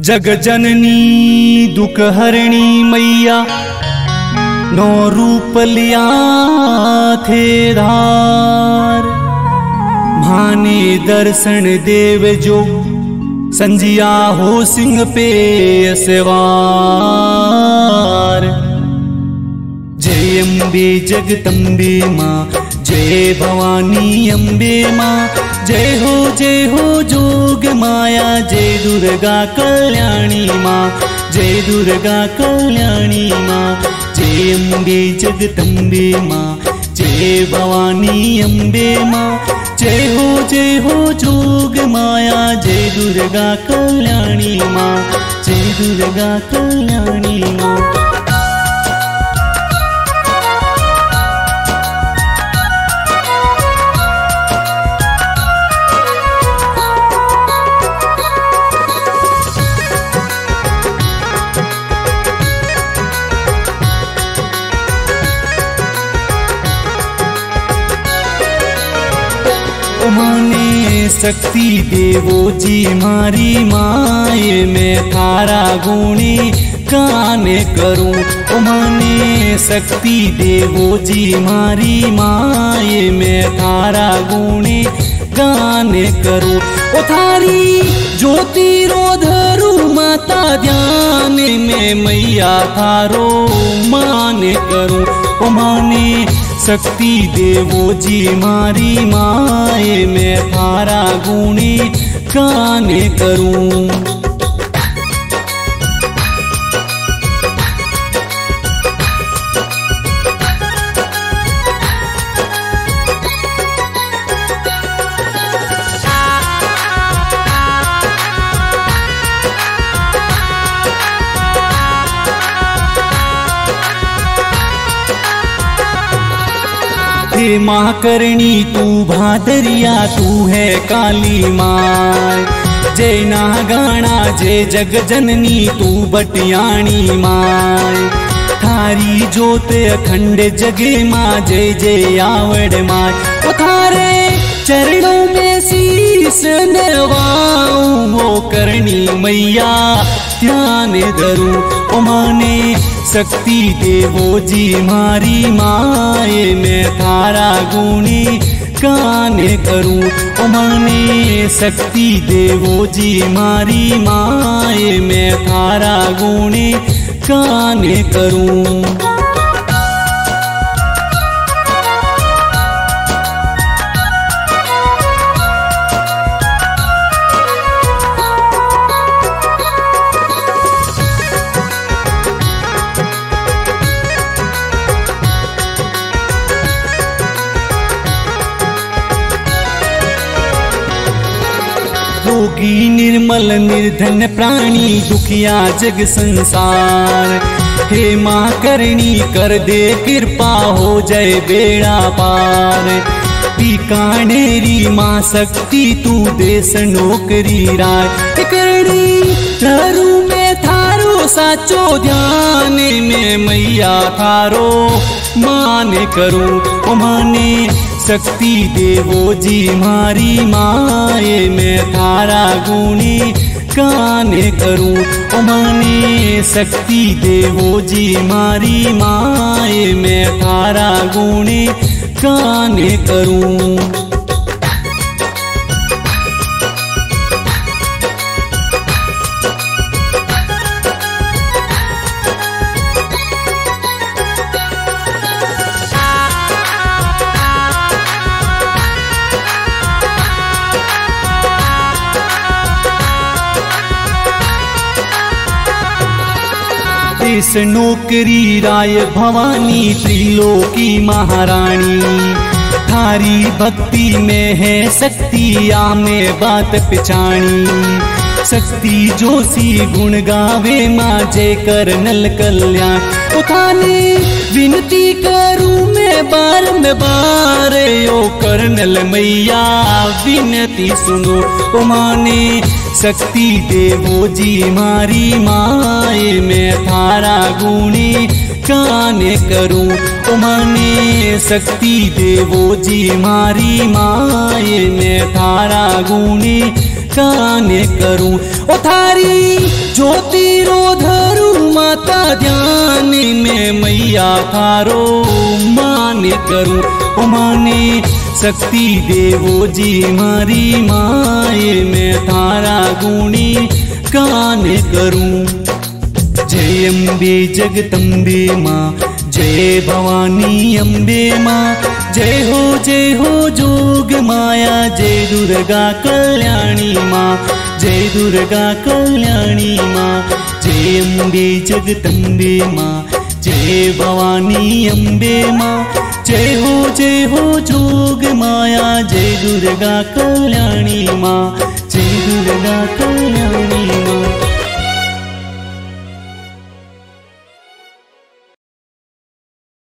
जग जननी दुख हरणी मैया नो रूप लिया थे धार। भाने दर्शन देव जो संजिया हो सिंह पे सवार। जय अम्बे जगदम्बे माँ, जय भवानी अम्बे माँ, जय हो जोग माया, जय दुर्गा कल्याणी माँ, जय दुर्गा कल्याणी माँ। जय अम्बे जगदम्बे माँ, जय भवानी अम्बे माँ, जय हो जोग माया, जय दुर्गा कल्याणी माँ, जय दुर्गा कल्याणी माँ। माने शक्ति देवो जी मारी माए, मैं थारा गुणी गाने करूं। माने शक्ति देवो जी मारी माए, मैं थारा गुणी गाने करूं। ओ थारी ज्योति रो धरू माता ध्यान में, मैया थारो माने करूं। ओ माने शक्ति देवो जी मारी माए, मैं थारा गुणी गाने करूं। हे माँ करणी तू भादरिया, तू है काली माँ। जय नागाणा जय जग जननी, तू बटियाणी माँ। थारी जोत अखंड जगे माँ, जय जय आवड़ माँ। थारे चरणों में शीश नवाऊं, वो करणी मैया ध्यान धरूं। ओ माने शक्ति देवो जी मारी माए, मैं थारा गुणी गाने करूं। ओ माने शक्ति देवो जी मारी माए, मैं थारा गुणी गाने करूं। रोगी निर्मल निर्धन प्राणी, दुखिया जग संसार। हे माँ करणी कर दे कृपा, हो जाए बेड़ा पार। बीकानेरी माँ शक्ति तू देश नौकरी राय। करणी थारू में थारो साचो ध्यान में, मैया थारो माने करूं। ओ माने शक्ति देवो जी मारी माए, मैं थारा गुणी गाने करूं। ओ माने शक्ति देवो जी मारी माए, मैं थारा गुणी गाने करूं। देश नौकरी राय भवानी, त्रिलोकी महारानी। थारी भक्ति में है शक्ति, आमे बात पिछाणी। शक्ति जोशी गुण गावे माँ, जय करनल कल्याण। उठाने विनती करूं मैं बार में बार, ओ करनल मैया विनती सुनो। ओ माने शक्ति देवो जी मारी माए, मैं थारा गुणी गाने करूं। ओ माने शक्ति देवो जी मारी माए, मैं थारा गुणी गाने करूं। ओ थारी ज्योति रो धरू माता ध्यान में मैया थारो मान करूं। ओ माने शक्ति देवो जी मारी माए मैं थारा गुणी गान करूं। जय अम्बे जगदम्बे माँ, जय भवानी अम्बे माँ, जय हो जोग माया, जय दुर्गा कल्याणी माँ, जय दुर्गा कल्याणी माँ। जय अम्बे जगदम्बे माँ, जय भवानी अम्बे माँ, जय हो जोग माया, जय दुर्गा कल्याणी माँ, जय दुर्गा कल्याणी माँ।